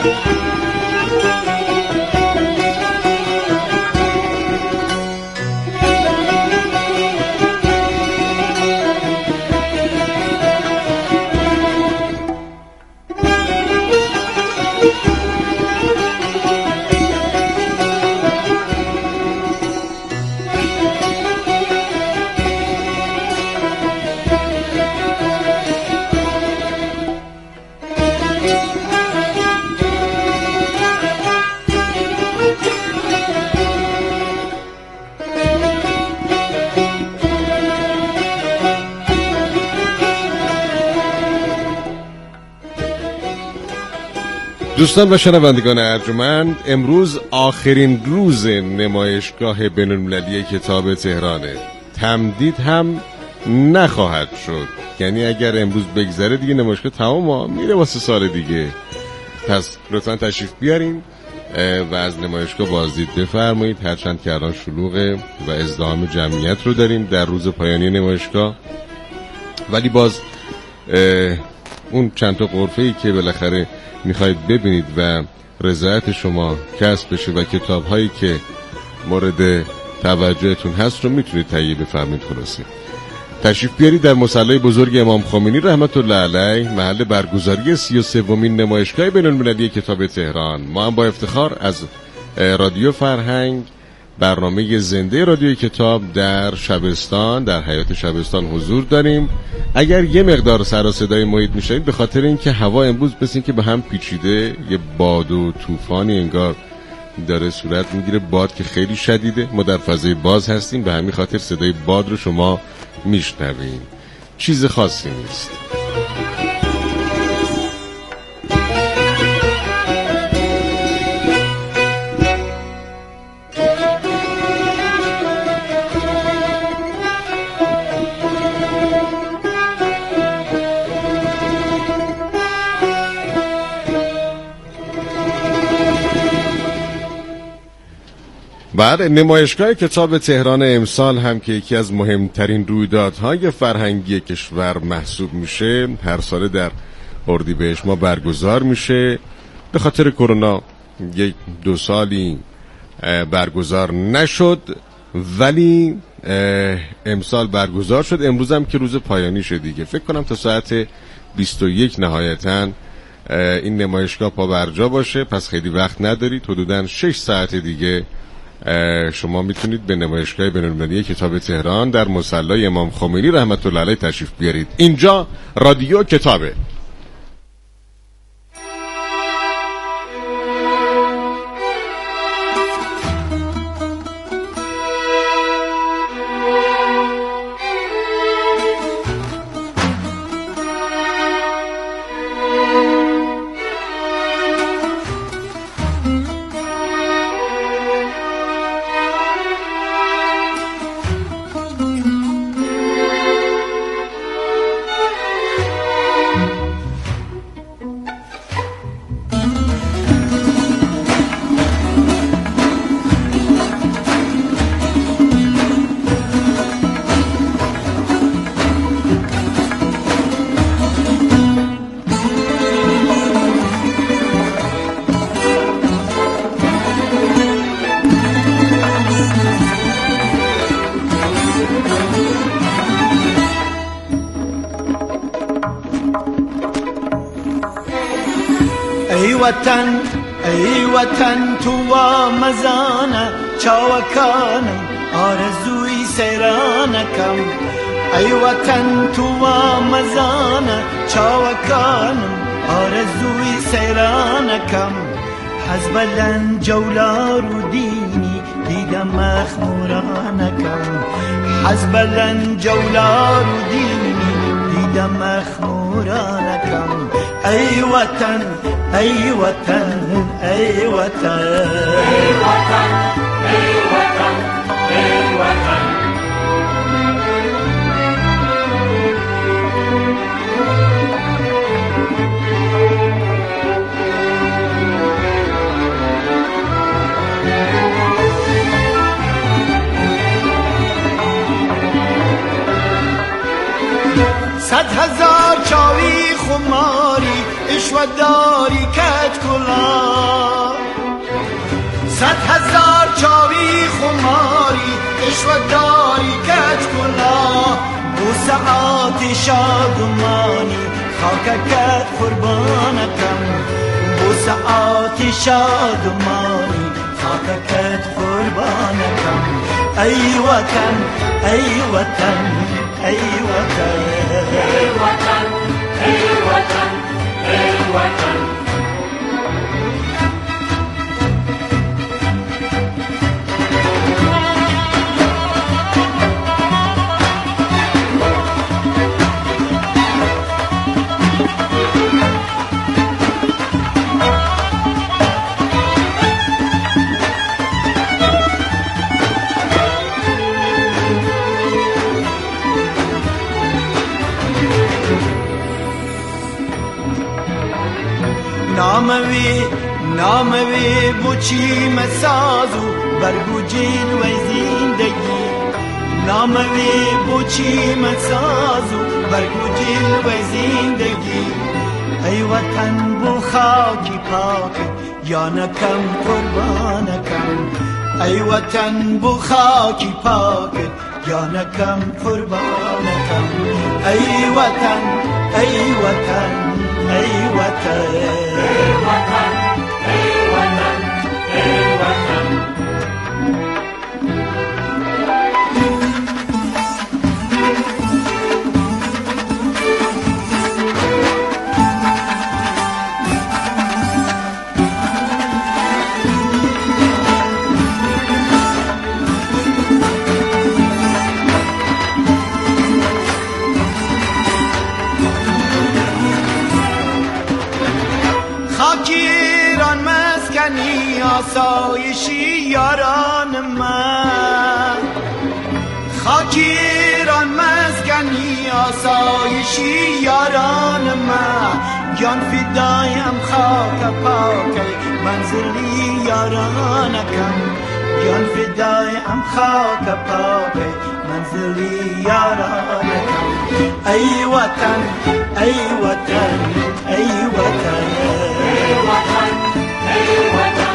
دوستان و شنوندگان ارجمند، امروز آخرین روز نمایشگاه بین‌المللی کتاب تهرانه. تمدید هم نخواهد شد، یعنی اگر امروز بگذره دیگه نمایشگاه تمام میره واسه سال دیگه. پس لطفا تشریف بیارین و از نمایشگاه بازدید بفرمایید، هرچند که الان شلوغه و ازدحام جمعیت رو داریم در روز پایانی نمایشگاه، ولی باز اون چند تا غرفه‌ای که بالاخره میخواید ببینید و رضایت شما کسب بشه و کتاب‌هایی که مورد توجهتون هست رو میتونید تهیه بفرمایید. خلاصه تشریف بیارید در مصلی بزرگ امام خمینی رحمت الله علیه، محل برگزاری 33مین نمایشگاه بین‌المللی کتاب تهران. ما هم با افتخار از رادیو فرهنگ برنامه زنده رادیو کتاب در شبستان، در حیات شبستان حضور داریم. اگر یه مقدار سر و صدای محیط میشنید به خاطر اینکه هوا امروز مثل این که به هم پیچیده، یه باد و طوفانی انگار داره صورت میگیره، باد که خیلی شدیده. ما در فضای باز هستیم، به همین خاطر صدای باد رو شما میشنوید، چیز خاصی نیست. بعد نمایشگاه کتاب تهران امسال هم که یکی از مهمترین رویدادهای فرهنگی کشور محسوب میشه، هر ساله در اردیبهشت ما برگزار میشه. به خاطر کرونا 1-2 سالی برگزار نشد، ولی امسال برگزار شد. امروز هم که روز پایانی شد دیگه، فکر کنم تا ساعت 21 نهایتاً این نمایشگاه پا برجا باشه، پس خیلی وقت ندارید. حدوداً 6 ساعت دیگه شما میتونید به نمایشگاه بین‌المللی کتاب تهران در مصلی امام خمینی رحمت الله علیه تشریف بیارید. اینجا رادیو کتابه. ای وطن تو مزانه چاوکانم آرزوی سیرانکم. ای وطن تو مزانه چاوکانم آرزوی سیرانکم. حزبلن جولار و دینی دیدم مخمورانکم. حزبلن جولار و دینی دیدم مخمورانکم. ای وطن ای وطن ای وطن ای وطن ای وطن ای وطن. صد هزار چاوی خماری اشوه داری کج کلا 100,000 چاوی خماری اشوه داری کج کلا بو ساعت شادمانی خاککت قربانکم بو ساعت شادمانی خاککت قربانکم ای وطن ای وطن ای وطن ای وطن ای وطن ای وطن ناموی بوچی مسازو برگو جیل و زندگی ناموی بوچی مسازو برگو جیل و زندگی ای وطن بو خاکی پاک یا نکم قربانکم ای وطن بو خاکی پاک یا نکم قربانکم ای وطن ای وطن ای وطن ای وطن ای وطن ای وطن آسایشی یاران من خاکیران مسکنی آسایشی یاران من جان فدایم خاک پاک منزلی یارانکم جان فدایم خاک پاک منزلی یارانکم ای وطن ای وطن ای وطن ای وطن ای وطن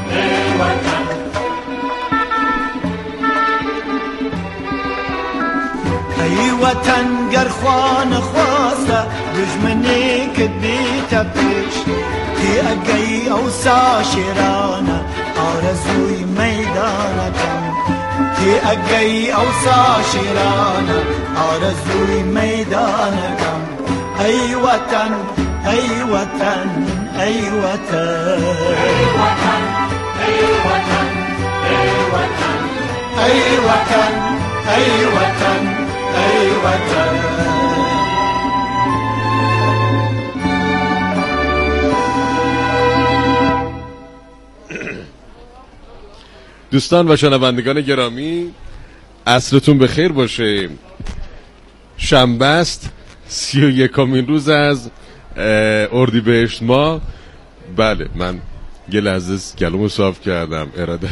ای وطن گر خوان خواسته دشمنی که بیتا پیش تی اگی اوسا شیرانه آرزوی میدانکم تی اگی اوسا شیرانه آرزوی میدانکم ای وطن ای وطن ای وطن ای وطن ای وطن ای وطن ای وطن ای وطن ای وطن دوستان و شنوندگان گرامی عصرتون بخیر باشه. شنبه است 31مین روز از اردیبهشت ماه. بله من یه لحظه گلومو صاف کردم ارادت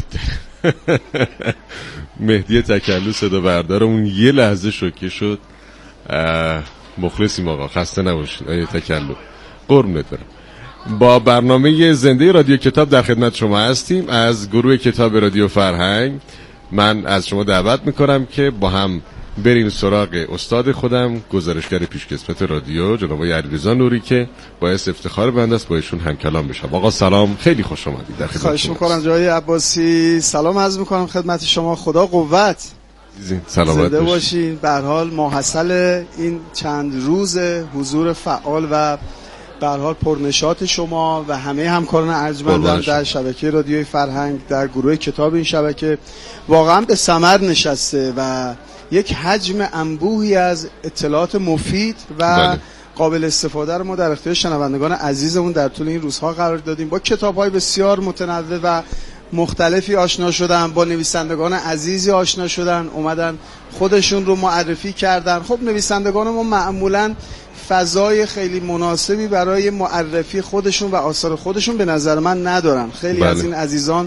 مهدی تکلو صدا بردارمون یه لحظه شوکه شد. مخلصیم آقا خسته نباشید آیه تکلو قربونت برم. با برنامه زنده رادیو کتاب در خدمت شما هستیم از گروه کتاب رادیو فرهنگ. من از شما دعوت میکنم که با هم بریم سراغ استاد خودم گزارشگر پیشکسوت رادیو جناب علیرضا نوری که باعث افتخار بنده است با ایشون هم کلام بشم. آقا سلام خیلی خوش اومدید در خدمت. خواهش میکنم جای عباسی. سلام عرض میکنم خدمت شما. خدا قوت سلامت باشین. به هر حال ماحصل این چند روز حضور فعال و به هر حال پرنشاط شما و همه همکاران ارجمندم در شبکه رادیوی فرهنگ در گروه کتاب این شبکه واقعا به ثمر نشسته و یک حجم انبوهی از اطلاعات مفید و قابل استفاده رو ما در اختیار شنوندگان عزیزمون در طول این روزها قرار دادیم. با کتاب‌های بسیار متنوع و مختلفی آشنا شدن، با نویسندگان عزیزی آشنا شدن، اومدن خودشون رو معرفی کردن. خب نویسندگان ما معمولاً فضای خیلی مناسبی برای معرفی خودشون و آثار خودشون به نظر من ندارن. خیلی از این عزیزان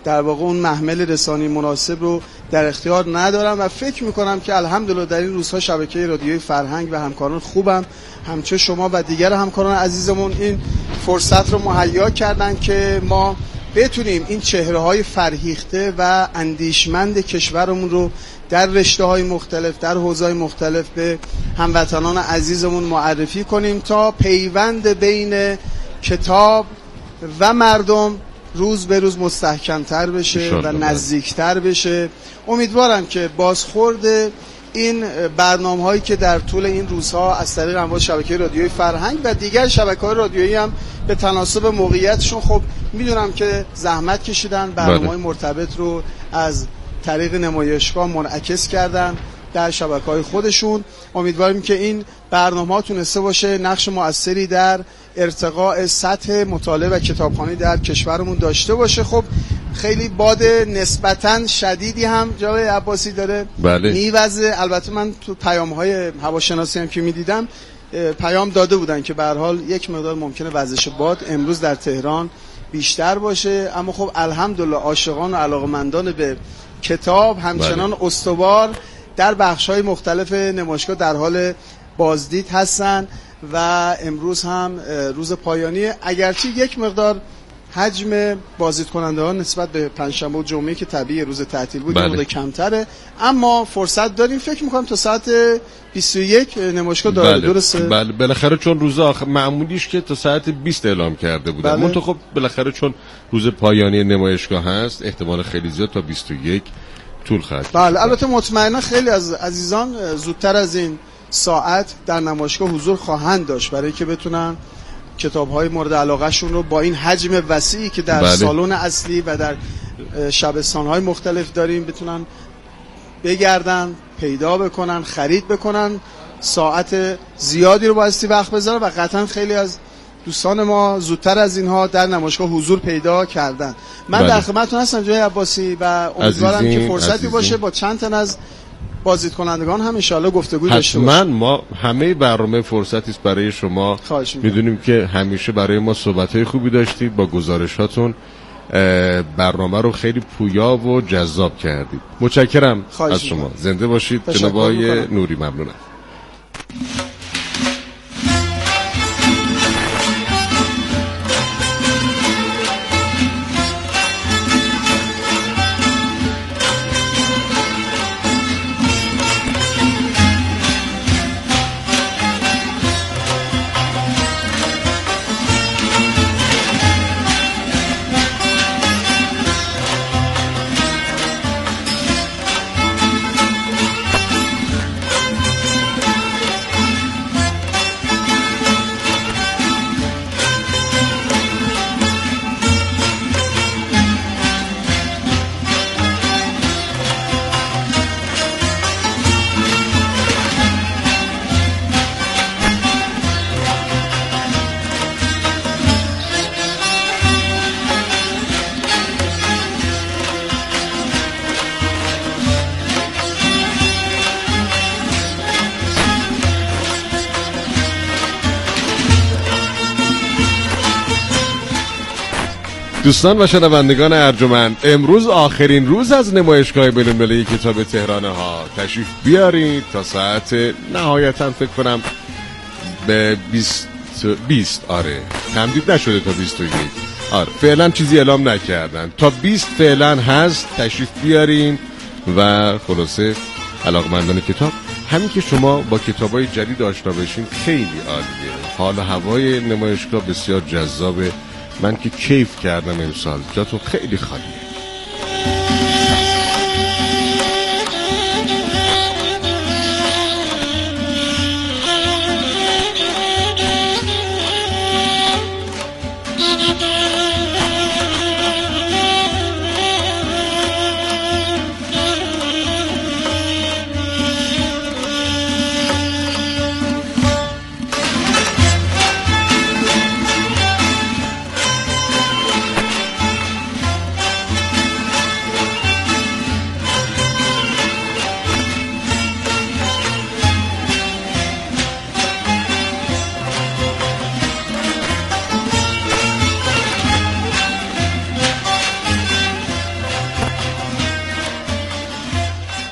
در واقع اون محمل رسانی مناسب رو در اختیار ندارم و فکر میکنم که الحمدلله در این روزها شبکه رادیوی فرهنگ و همکاران خوبم همچون شما و دیگر همکاران عزیزمون این فرصت رو مهیا کردن که ما بتونیم این چهره‌های فرهیخته و اندیشمند کشورمون رو در رشته‌های مختلف، در حوزه‌های مختلف به هموطنان عزیزمون معرفی کنیم تا پیوند بین کتاب و مردم روز به روز مستحکم‌تر بشه و نزدیکتر بشه. امیدوارم که بازخورد این برنامه‌هایی که در طول این روزها از طریق امواج شبکه رادیویی فرهنگ و دیگر شبکه‌های رادیویی هم به تناسب موقعیتشون، خب میدونم که زحمت کشیدن، برنامه‌های مرتبط رو از طریق نمایشگاه منعکس کردن در شبکه‌های خودشون. امیدواریم که این برنامه‌ها تونسته باشه نقش مؤثری در ارتقاء سطح مطالعه و کتابخوانی در کشورمون داشته باشه. خب خیلی باد نسبتاً شدیدی هم جای عباسی داره میوزه. البته من تو پیام‌های هواشناسی هم که میدیدم پیام داده بودن که به هر حال یک مقدار ممکنه وزش باد امروز در تهران بیشتر باشه، اما خب الحمدلله عاشقان و علاقمندان به کتاب همچنان استوار در بخش‌های مختلف نمایشگاه در حال بازدید هستن و امروز هم روز پایانیه، اگرچه یک مقدار حجم بازدید کننده ها نسبت به پنجشنبه و جمعه که طبیعی روز تعطیل بود مقدار کمتره، اما فرصت داریم. فکر می‌کنم تا ساعت 21 نمایشگاه داره. درسته؟ بله بالاخره چون روز معمولیش که تا ساعت 20 اعلام کرده بودن، منتها خب بالاخره چون روز پایانی نمایشگاه هست احتمال خیلی زیاد تا 21 طول خواهد. بله البته مطمئنا خیلی از عزیزان زودتر از این ساعت در نمایشگاه حضور خواهند داشت برای که بتونن کتاب‌های مورد علاقه‌شون رو با این حجم وسیعی که در سالن اصلی و در شبستان‌های مختلف داریم بتونن بگردن، پیدا بکنن، خرید بکنن. ساعت زیادی رو بایستی وقت بذاره و قطعا خیلی از دوستان ما زودتر از اینها در نمایشگاه حضور پیدا کردن. من در خدمتتون هستم جای عباسی و امیدوارم که فرصتی باشه با چند تن از بازدید کنندگان هم انشالله گفتگو داشته باشیم. حتما ما همه برنامه فرصتی است برای شما. میدونیم که همیشه برای ما صحبت‌های خوبی داشتید، با گزارشاتون برنامه رو خیلی پویا و جذاب کردید. متشکرم از شما. زنده باشید جناب آقای نوری. ممنونم. دوستان و شنوندگان ارجمند، امروز آخرین روز از نمایشگاه بین‌المللی کتاب تهران ها. تشریف بیارید تا ساعت نهایتا فکر کنم به 20 آره تمدید نشده تا 21 آره فعلا چیزی اعلام نکردن، تا 20 فعلا هست. تشریف بیارین و خلاصه علاقمندان کتاب، همین که شما با کتابای جدید آشنا بشین خیلی عالیه. حال و هوای نمایشگاه بسیار جذابه، من که کیف کردم امسال، جاتون خیلی خالیه.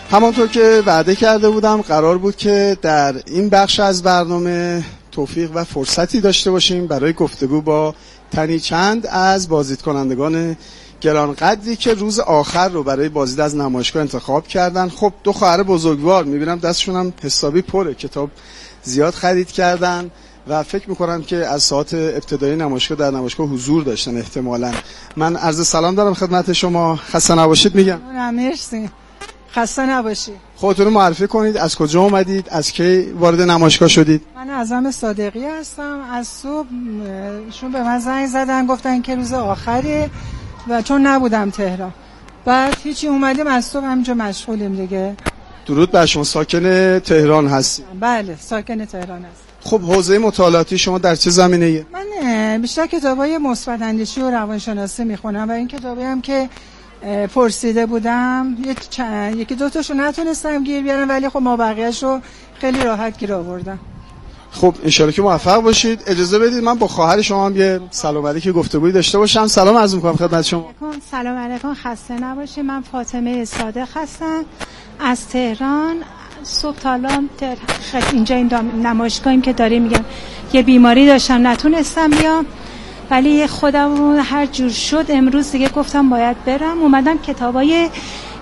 همانطور که وعده کرده بودم قرار بود که در این بخش از برنامه توفیق و فرصتی داشته باشیم برای گفتگو با تنی چند از بازدیدکنندگان گرانقدری که روز آخر رو برای بازدید از نمایشگاه انتخاب کردن. خب دو خواهر بزرگوار میبینم دستشون هم حسابی پره، کتاب زیاد خرید کردن و فکر میکنم که از ساعت ابتدایی نمایشگاه در نمایشگاه حضور داشتن احتمالاً. من عرض سلام دارم خدمت شما، خسته نباشید میگم. مرسی، خسته نباشید. خودتون رو معرفی کنید، از کجا اومدید، از کی وارد نمایشگاه شدید؟ من اعظم صادقی هستم. از صبح شون به من زنگ زدن گفتن که روز آخره و چون نبودم تهران بعد هیچی اومدیم از صبح همینجا مشغولیم دیگه. درود بر شما، ساکن تهران هستی؟ بله ساکن تهران هستم. خب حوزه مطالعاتی شما در چه زمینه‌ای؟ من بیشتر کتابای مثبت اندیشی و روانشناسی میخونم و این کتابی هم که پرسیده بودم یکی دو تاشو نتونستم گیر بیارم ولی خب ما بقیه‌شو خیلی راحت گیر آوردم. خب ان شاءالله که موفق باشید. اجازه بدید من با خواهر شما هم یه سلام علیکی گفتگویی داشته باشم. سلام عرض می‌کنم خدمت شما. سلام علیکم، خسته نباشید. من فاطمه صادق هستم از تهران. صبح تا الان اینجا این نمایشگاهیم که داریم، میگم یه بیماری داشتم نتونستم بیام ولی خودم هر جور شد امروز دیگه گفتم باید برم. اومدم کتابای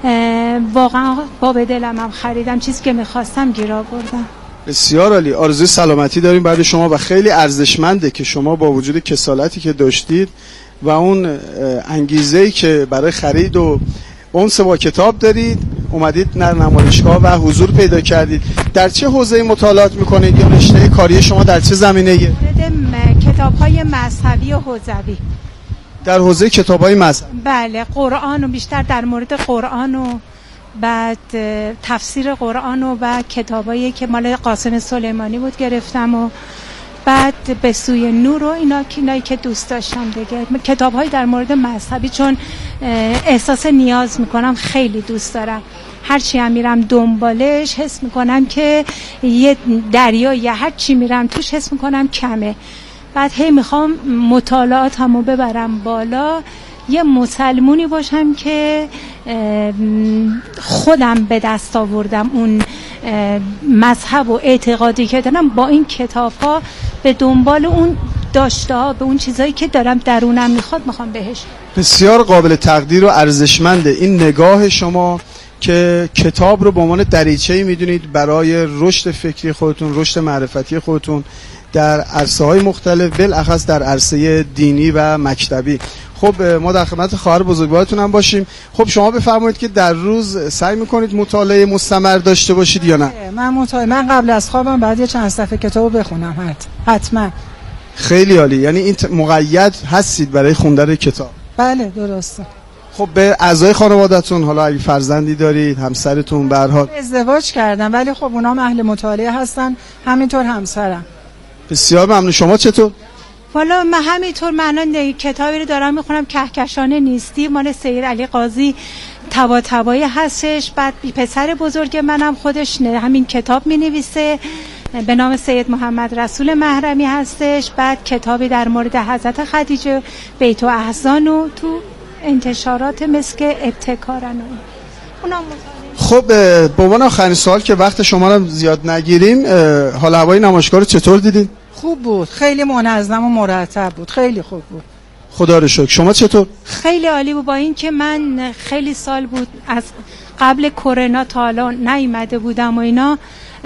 واقعا باب دلم هم خریدم، چیزی که میخواستم گیر آوردم. بسیار عالی، آرزوی سلامتی داریم بعد شما و خیلی ارزشمنده که شما با وجود کسالتی که داشتید و اون انگیزه‌ای که برای خرید و اونس با کتاب دارید اومدید در نمایشگاه و حضور پیدا کردید. در چه حوزه‌ای مطالعات میکنید یا رشته کاری شما در چه زمینه‌ایه؟ کتاب‌های مذهبی و حوزوی. در حوزه کتاب‌های مذهبی؟ بله، قرآن و بیشتر در مورد قرآن و بعد تفسیر قرآن و کتابایی که مال قاسم سلیمانی بود گرفتم و بعد به سوی نور و اینایی که دوست داشتم دیگه. کتاب‌های در مورد مذهبی چون احساس نیاز میکنم، خیلی دوست دارم. هرچی هم میرم دنبالش حس میکنم که یه دریا یا هر چی میرم توش حس میکنم کمه. بعد هی میخوام مطالعاتمو ببرم بالا، یه مسلمونی باشم که خودم به دست آوردم اون مذهب و اعتقادی که دارم با این کتاب‌ها به دنبال اون داشته ها، به اون چیزایی که دارم درونم میخوام بهش. بسیار قابل تقدیر و ارزشمنده این نگاه شما که کتاب رو به عنوان دریچه‌ای میدونید برای رشد فکری خودتون، رشد معرفتی خودتون در عرصه‌های مختلف، بالاخص در عرصه دینی و مکتبی. خب ما در خدمت خواهر بزرگوارتون هم باشیم. خب شما بفرمایید که در روز سعی میکنید مطالعه مستمر داشته باشید یا نه؟ من قبل از خوابم بعد یه چند صفحه کتابو بخونم حتما. خیلی عالی، یعنی این مقید هستید برای خوندن کتاب؟ بله درسته. خب به اعضای خانواده‌تون، حالا اگه فرزندی دارید، همسرتون، به هر حال ازدواج کردم ولی خب اونا اهل مطالعه هستن، همینطور همسرم. بسیار ممنون. شما چطور؟ والا من همینطور، من کتابی رو دارم میخونم کهکشان نیستی مال سید علی قاضی طباطبایی هستش. بعد پسر بزرگ منم خودش همین کتاب مینویسه به نام سید محمد رسول محرمی هستش. بعد کتابی در مورد حضرت خدیجه بیت و احزان و تو انتشارات مثل ابتکارن اونا. خب به عنوان آخرین سوال که وقت شما رو زیاد نگیریم، حال هوای نمایشگاه رو چطور دیدین؟ خوب بود، خیلی منظم و مرتب بود، خیلی خوب بود. خدا رو شکر. شما چطور؟ خیلی عالی بود، با این که من خیلی سال بود از قبل کرونا تا حالا نیومده بودم و اینا،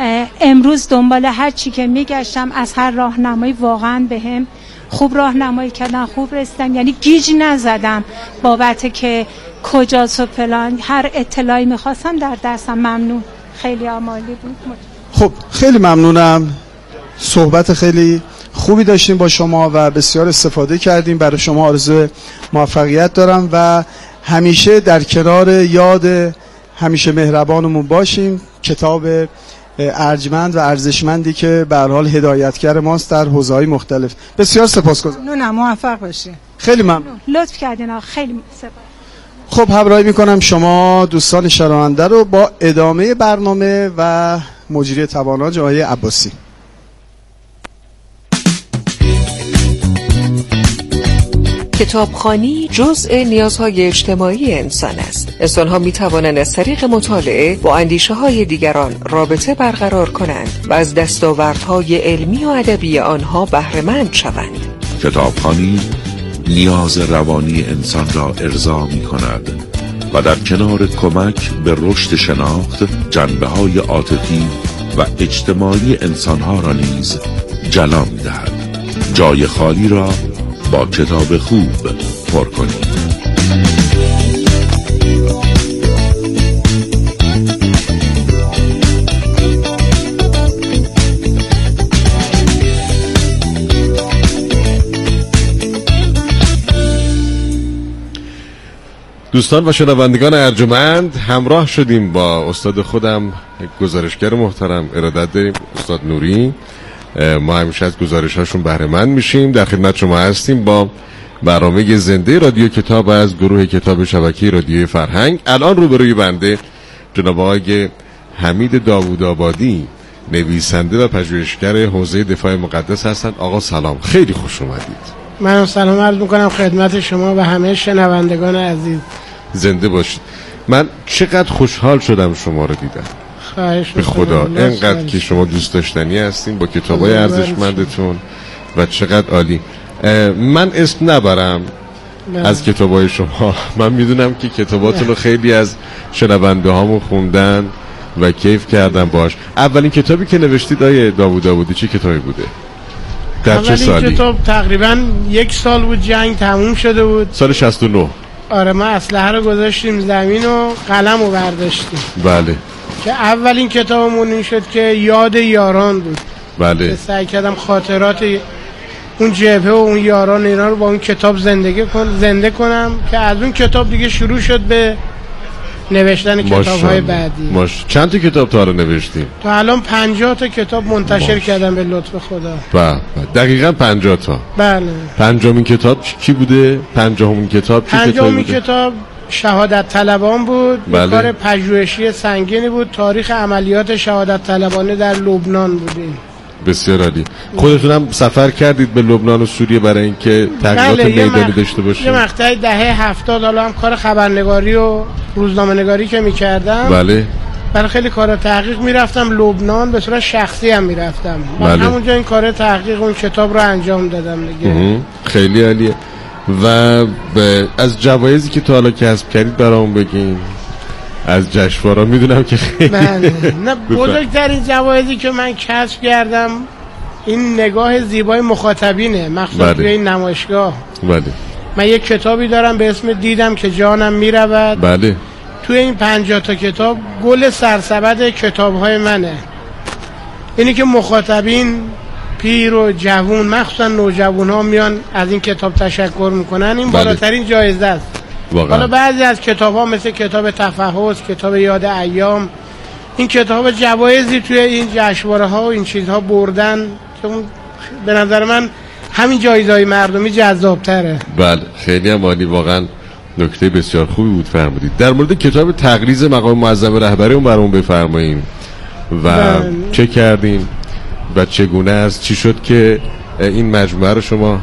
امروز دنبال هر چی که میگشتم از هر راهنمایی واقعا بهم خوب راهنمایی کردن، خوب رسیدم، یعنی گیج نزدم بابت که کجاست و فلان. هر اطلاعی میخواستم در دستم. ممنون، خیلی عالی بود. خب خیلی ممنونم، صحبت خیلی خوبی داشتیم با شما و بسیار استفاده کردیم. برای شما آرزو موفقیت دارم و همیشه در کنار یاد همیشه مهربانمون باشیم. کتاب ارجمند و ارزشمندی که به هر حال هدایتگر ماست در حوزه‌های مختلف. بسیار سپاسگزارم. ممنونم، موفق باشید. خیلی ممنون، لطف کردین، خیلی سپاس. خب همراهی میکنم شما دوستان شنونده رو با ادامه برنامه و مجری توانا آقای عباسی. کتابخوانی جزء نیازهای اجتماعی انسان است. انسان‌ها می‌توانند از طریق مطالعه با اندیشه‌های دیگران رابطه برقرار کنند و از دستاوردهای علمی و ادبی آنها بهره‌مند شوند. کتابخوانی نیاز روانی انسان را ارضا می‌کند و در کنار کمک به رشد شناخت، جنبه‌های عاطفی و اجتماعی انسان‌ها را نیز جلا می‌دهد. جای خالی را با کتاب خوب پر کنید. دوستان و شنوندگان ارجمند، همراه شدیم با استاد خودم، گزارشگر محترم ارادت داریم، استاد نوری. ما همیشه از گزارش‌هاشون بهره مند میشیم. در خدمت شما هستیم با برنامه زنده رادیو کتاب از گروه کتاب شبکه رادیوی فرهنگ. الان روبروی بنده جناب آقای حمید داوودآبادی، نویسنده و پژوهشگر حوزه دفاع مقدس هستند. آقا سلام، خیلی خوش اومدید. من سلام عرض میکنم خدمت شما و همه شنوندگان عزیز. زنده باشید. من چقدر خوشحال شدم شما رو دیدم. خواهش به خدا اینقدر که شما دوست داشتنی هستین با کتابای ارزشمندتون و چقدر عالی. من اسم نبرم از کتابای شما، من میدونم که کتاباتون رو خیلی از شنونده هامون خوندن و کیف کردن باش. اولین کتابی که نوشتید آقای داوودآبادی چه کتابی بوده؟ در چه سالی؟ اولین کتاب تقریبا 1 سال بود، جنگ تموم شده بود، سال 69. آره، ما اسلحه رو گذاشتیم زمین و قلم رو برداشتیم. بله. که اولین کتابمون این شد که یاد یاران بود. بله. که سعی کردم خاطرات اون جبهه و اون یاران اینا رو با اون کتاب زنده کنم که از اون کتاب دیگه شروع شد به نوشتن کتاب‌های بعدی. چند تا کتاب تا رو نوشتیم؟ تا الان 50 تا کتاب منتشر کردم به لطف خدا. دقیقاً 50 تا. بله. پنجمین کتاب کی بوده؟ پنجمین کتاب چه کتابی بوده؟ کتاب شهادت طلبان بود. بله. کار پژوهشی سنگینی بود، تاریخ عملیات شهادت طلبانه در لبنان بودیم. بسیار عالی. خودتون هم سفر کردید به لبنان و سوریه برای اینکه تغییرات میدانی داشته باشید؟ یه مقطعی دهه 70 حالا هم کار خبرنگاری و روزنامه نگاری که می‌کردم. بله. برای خیلی کار تحقیق میرفتم لبنان، به صورت شخصی هم میرفتم. من بله. همونجا این کار تحقیق اون کتاب رو انجام دادم دیگه. خیلی عالیه. و از جوایزی که تا حالا کسب کردید برامون بگین. از جشنوارا میدونم که خیلی نه، بزرگترین جوایزی که من کسب کردم این نگاه زیبای مخاطبینه، مخصوصا توی این نمایشگاه. بله. من یک کتابی دارم به اسم دیدم که جانم میرود. بله. توی این 50 تا کتاب گل سرسبد کتاب‌های منه. اینی که مخاطبین پیر و جوون، مخصوصا نوجوان‌ها میان از این کتاب تشکر میکنن، این بالاترین جایزه است. حالا بعضی از کتاب‌ها مثل کتاب تفحص، کتاب یاد ایام، این کتاب جوایزی توی این جشنواره‌ها و این چیزها بردن که به نظر من همین جایزه‌های مردمی جذاب‌تره. بله، خیلی هم عالی، واقعا نکته بسیار خوبی بود فرمودید. در مورد کتاب تقریض مقام معظم رهبری اون برامون بفرمایید و چه کردین و چگونه است، چی شد که این مجموعه رو شما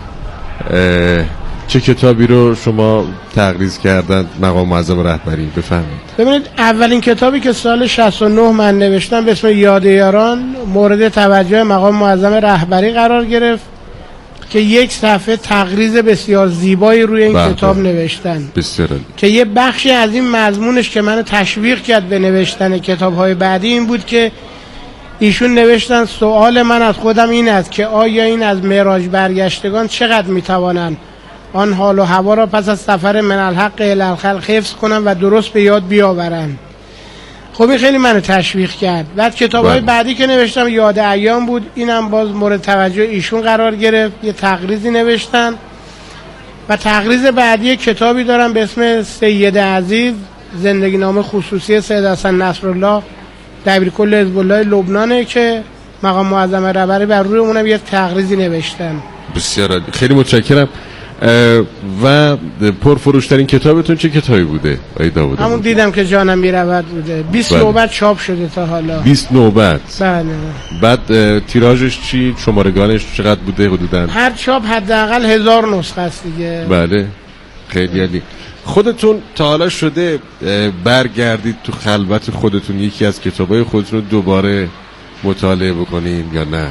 چه کتابی رو شما تقریض کردن مقام معظم رهبری؟ بفرمایید. ببینید، اولین کتابی که سال 69 من نوشتم به اسم یاد یاران مورد توجه مقام معظم رهبری قرار گرفت که 1 صفحه تقریض بسیار زیبایی روی این کتاب نوشتن. بسیار عالی. که یه بخشی از این مضمونش که منو تشویق کرد به نوشتن کتاب‌های بعدی این بود که ایشون نوشتن سوال من از خودم این است که آیا این از معراج برگشتگان چقدر میتوانند آن حال و هوا را پس از سفر من الحق الی الخلق حفظ کنن و درست به یاد بیاورن. خب این خیلی منو تشویق کرد. بعد کتاب‌های بعدی که نوشتم یاد ایام بود، اینم باز مورد توجه ایشون قرار گرفت، یه تقریضی نوشتن. و تقریض بعدی کتابی دارم به اسم سید عزیز، زندگی نامه خصوصی سید حسن نصرالله دبیرکل حزب الله لبنانه که مقام معظم رهبری بر روی اونم یه تقریضی نوشتن. بسیار عالی، خیلی متشکرم. و پرفروشترین کتابتون چه کتابی بوده آقای داوود؟ همون دیدم که جانم میرود بوده. 20 نوبت چاپ شده تا حالا. 20 نوبت. بله. بعد تیراژش چی؟ شمارگانش چقدر بوده حدوداً؟ هر چاپ حداقل 1000 نسخه است دیگه. بله. خیلی عالی. خودتون تا حالا شده برگردید تو خلوت خودتون یکی از کتابای خودتون رو دوباره مطالعه بکنین یا نه؟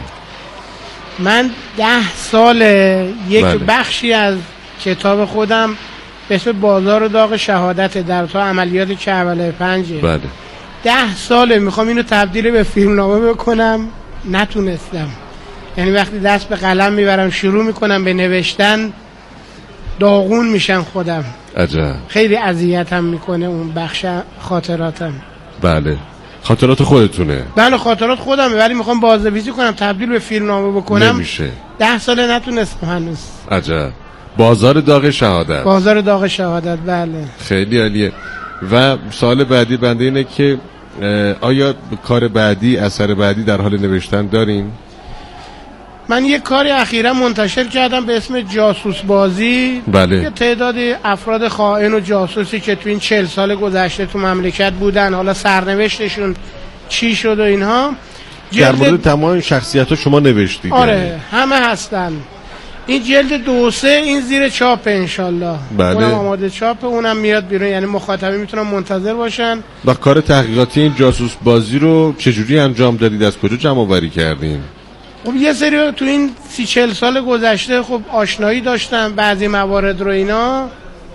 من 10 سال یک بخشی از کتاب خودم به اسم بازار داغ شهادت در تو عملیات کربلای 5. بله. 10 ساله میخوام اینو تبدیل به فیلمنامه بکنم، نتونستم. یعنی وقتی دست به قلم میبرم شروع میکنم به نوشتن داغون میشن خودم. عجب. خیلی اذیتم میکنه اون بخش خاطراتم. بله. خاطرات خودتونه؟ بله خاطرات خودمه، ولی میخوام بازنویسی کنم تبدیل به فیلمنامه بکنم. نمیشه. 10 ساله نتونستم هنوز. عجب. بازار داغ شهادت. بازار داغ شهادت. بله. خیلی عالیه. و سوال بعدی بنده اینه که آیا کار بعدی، اثر بعدی در حال نوشتن دارین؟ من یک کاری اخیرا منتشر کردم به اسم جاسوس بازی. بله. یه تعدادی افراد خائن و جاسوسی که تو این 40 سال گذشته تو مملکت بودن، حالا سرنوشتشون چی شد و اینها. در مورد تمام شخصیت‌ها شما نوشتید؟ آره همه هستن. این جلد 2-3 این زیر چاپ انشالله. بله. اونم آماده چاپ، اونم میاد بیرون، یعنی مخاطبین میتونن منتظر باشن. و کار تحقیقاتی این جاسوس بازی رو چجوری انجام دادید؟ از کجا جمع آوری کردین؟ خب یه سری تو این 30-40 سال گذشته خب آشنایی داشتم بعضی موارد رو اینا.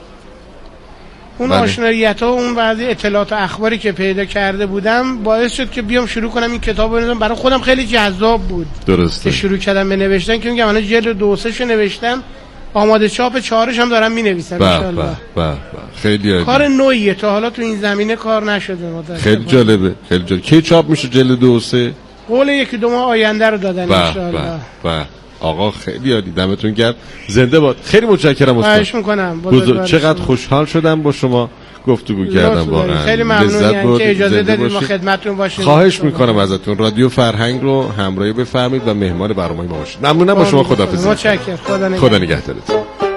اون بله. آشنایی‌ها و اون بعضی اطلاعات و اخباری که پیدا کرده بودم باعث شد که بیام شروع کنم این کتاب رو بنویسم. برای خودم خیلی جذاب بود. درسته. که شروع کردم به نوشتن، که میگم الان جلد 2-3 شو نوشتم، آماده چاپ 4ش هم دارم مینویسم ان شاءالله. خیلی عالی. کار نوعیه، تا حالا تو این زمینه کار نشده متأسفانه. خیلی جالبه. خیلی جالب. کی چاپ میشه جلد 2-3؟ قول 1-2 ماه آینده رو دادن ان شاءالله. آقا خیلی عالی، دمتون گرم، زنده باد. خیلی متشکرم استاد. خواهش می‌کنم. چقدر خوشحال شدم با شما گفتگو کردم، واقعا خیلی ممنونم که اجازه دادید ما خدمتتون باشیم. خواهش می‌کنم ازتون رادیو فرهنگ رو همراهی بفرمایید و مهمان برنامه ما باشید. ممنونم با شما. خداحافظ. متشکرم. خدا نگهدارتون.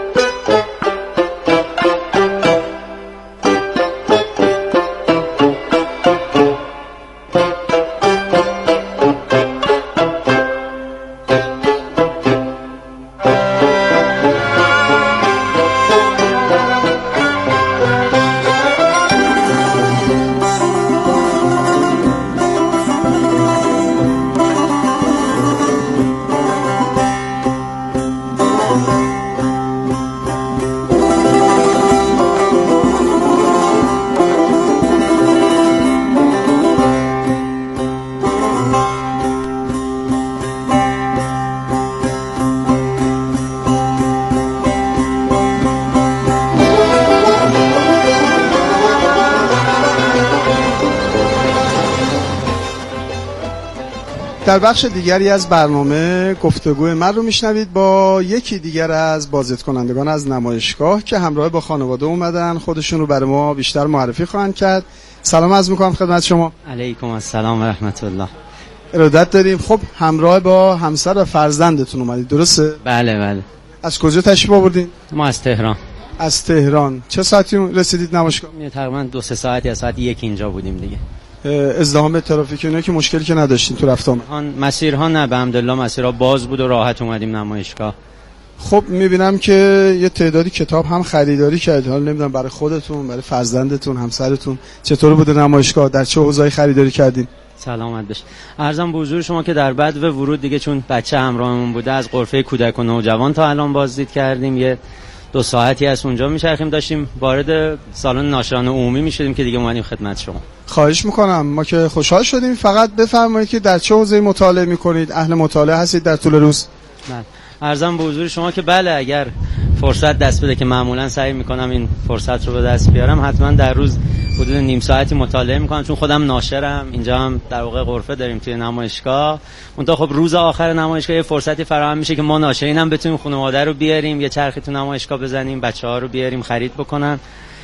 در بخش دیگری از برنامه گفتگوی من رو میشنوید با یکی دیگر از بازدیدکنندگان از نمایشگاه که همراه با خانواده اومدن، خودشون رو برای ما بیشتر معرفی خواهند کرد. سلام عرض میکنم خدمت شما. علیکم السلام و رحمت الله. ارادت داریم. خب همراه با همسر و فرزندتون اومدید درسته؟ بله بله. از کجا تشریف آوردین؟ ما از تهران. از تهران. چه ساعتی رسیدید نمایشگاه؟ تقریبا 2-3 ساعت یا ساعت 1 اینجا بودیم دیگه. ازدحام ترافیک اینا که مشکلی که نداشتین تو رفت آمد؟ مسیرها نه، به حمدالله مسیرها باز بود و راحت اومدیم نمایشگاه. خب میبینم که یه تعدادی کتاب هم خریداری کردید. حالا نمیدونم برای خودتون، برای فرزندتون، همسرتون چطور بوده نمایشگاه؟ در چه حوزه‌ای خریداری کردین؟ سلامت بش. عرضم به حضور شما که در بعد و ورود دیگه چون بچه همراهمون بوده از غرفه کودک و نوجوان تا الان بازدید کردیم. یه 2 ساعتی از اونجا میچرخیم، داشتیم وارد سالن ناشران عمومی میشدیم که دیگه اومدیم خدمت شما. خواهش میکنم، ما که خوشحال شدیم. فقط بفرمایید که در چه حوزه‌ای مطالعه میکنید؟ اهل مطالعه هستید در طول روز؟ بله. عرضم به حضور شما که بله، اگر فرصت دست بده که معمولا سعی میکنم این فرصت رو به دست بیارم، حتما در روز حدود نیم ساعتی مطالعه میکنم، چون خودم ناشرم. اینجا هم در واقع غرفه داریم توی نمایشگاه. اونتا خب روز آخر نمایشگاه یه فرصتی فراهم میشه که ما ناشرین هم بتونیم خانواده رو بیاریم، یه چرخی تو نمایشگاه بزنیم، بچه‌ها رو بیاریم خرید بکنن،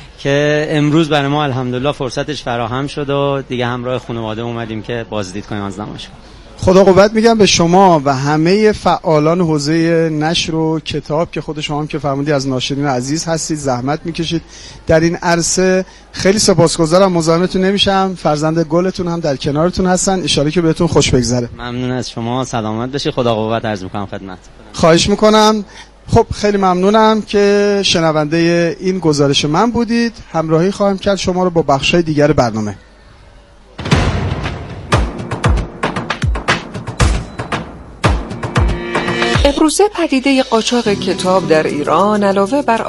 که امروز برای ما الحمدلله فرصتش فراهم شد و دیگه همراه خانواده اومدیم که بازدید کنیم از نمایشگاه. خدا قوت میگم به شما و همه فعالان حوزه نشر و کتاب که خود شما هم که فرمودی از ناشرین عزیز هستید، زحمت میکشید در این عرصه. خیلی سپاسگزارم، مزاحمتون نمیشم. فرزند گلتون هم در کنارتون هستن، ان شاءالله که بهتون خوش بگذره. ممنون از شما، سلامت باشی. خدا قوت عرض میکنم خدمت. خواهش میکنم. خب خیلی ممنونم که شنونده این گزارش من بودید. همراهی خواهم کرد شما رو با بخشای دیگر برنامه. امروزه پدیده قاچاق کتاب در ایران علاوه بر